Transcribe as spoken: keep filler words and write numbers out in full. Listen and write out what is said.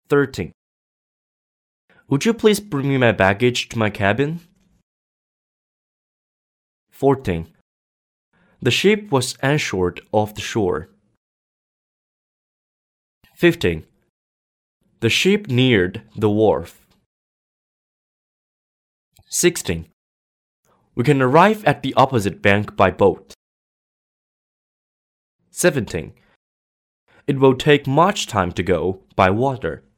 thirteen. Would you please bring me my baggage to my cabin? fourteen. The ship was anchored off the shore. fifteen. The ship neared the wharf. sixteen. We can arrive at the opposite bank by boat. seventeen. It will take much time to go by water.